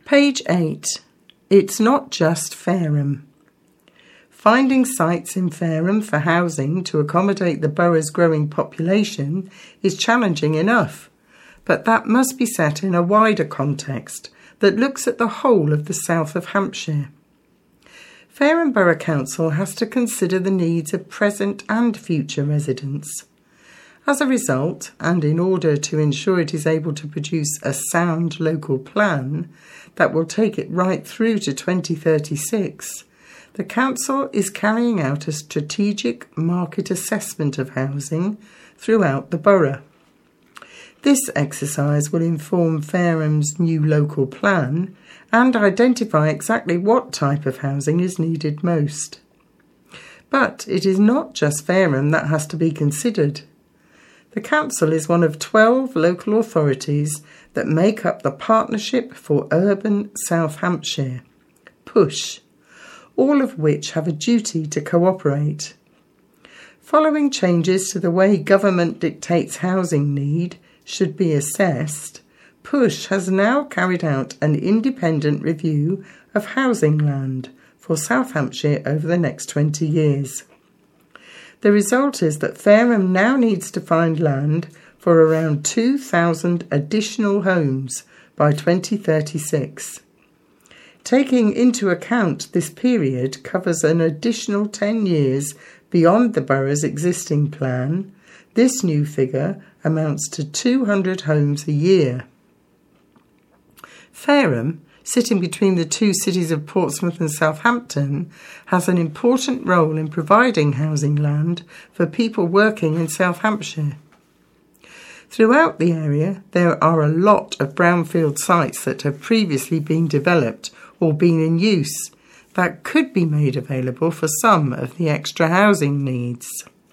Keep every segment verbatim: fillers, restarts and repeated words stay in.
Page eight. It's not just Fareham. Finding sites in Fareham for housing to accommodate the borough's growing population is challenging enough, but that must be set in a wider context that looks at the whole of the south of Hampshire. Fareham Borough Council has to consider the needs of present and future residents. As a result, and in order to ensure it is able to produce a sound local plan that will take it right through to twenty thirty-six, the Council is carrying out a strategic market assessment of housing throughout the borough. This exercise will inform Fareham's new local plan and identify exactly what type of housing is needed most. But it is not just Fareham that has to be considered. The Council is one of twelve local authorities that make up the Partnership for Urban South Hampshire, PUSH, all of which have a duty to cooperate. Following changes to the way government dictates housing need should be assessed, PUSH has now carried out an independent review of housing land for South Hampshire over the next twenty years. The result is that Fareham now needs to find land for around two thousand additional homes by twenty thirty-six. Taking into account this period covers an additional ten years beyond the borough's existing plan, this new figure amounts to two hundred homes a year. Fareham, sitting between the two cities of Portsmouth and Southampton, has an important role in providing housing land for people working in South Hampshire. Throughout the area, there are a lot of brownfield sites that have previously been developed or been in use that could be made available for some of the extra housing needs.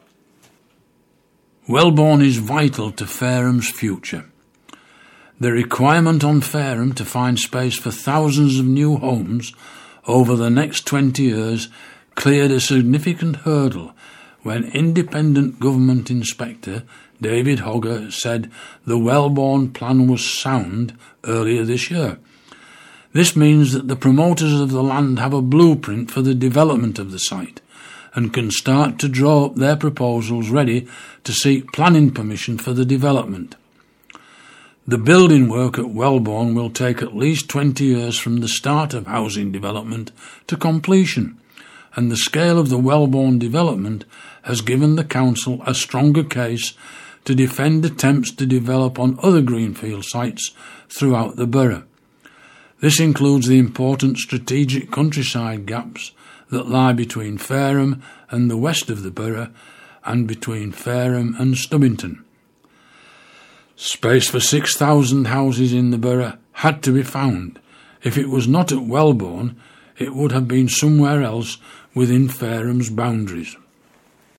Wellbourne is vital to Fareham's future. The requirement on Fareham to find space for thousands of new homes over the next twenty years cleared a significant hurdle when independent government inspector David Hogger said the Wellbourne plan was sound earlier this year. This means that the promoters of the land have a blueprint for the development of the site and can start to draw up their proposals ready to seek planning permission for the development. The building work at Wellbourne will take at least twenty years from the start of housing development to completion, and the scale of the Wellbourne development has given the Council a stronger case to defend attempts to develop on other greenfield sites throughout the borough. This includes the important strategic countryside gaps that lie between Fareham and the west of the borough and between Fareham and Stubbington. Space for six thousand houses in the borough had to be found. If it was not at Wellbourne, it would have been somewhere else within Fareham's boundaries.